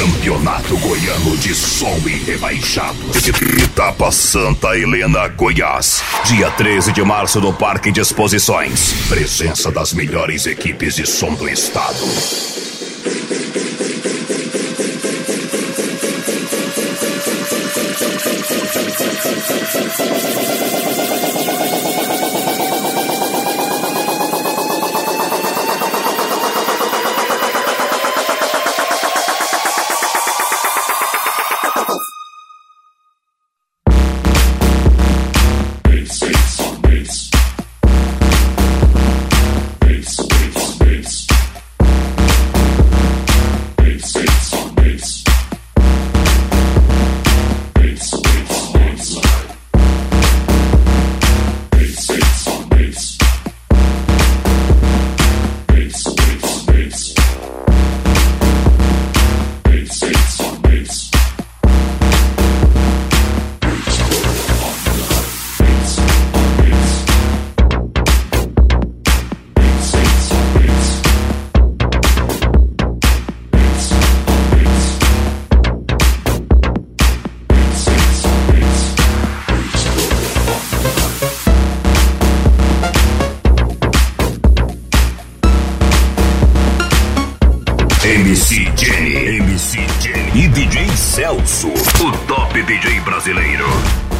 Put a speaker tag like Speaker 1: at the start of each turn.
Speaker 1: Campeonato Goiano de Som e Rebaixados. Etapa Santa Helena, Goiás. Dia 13 de março no Parque de Exposições. Presença das melhores equipes de som do estado. MC Jenny e DJ Celso, o top DJ brasileiro.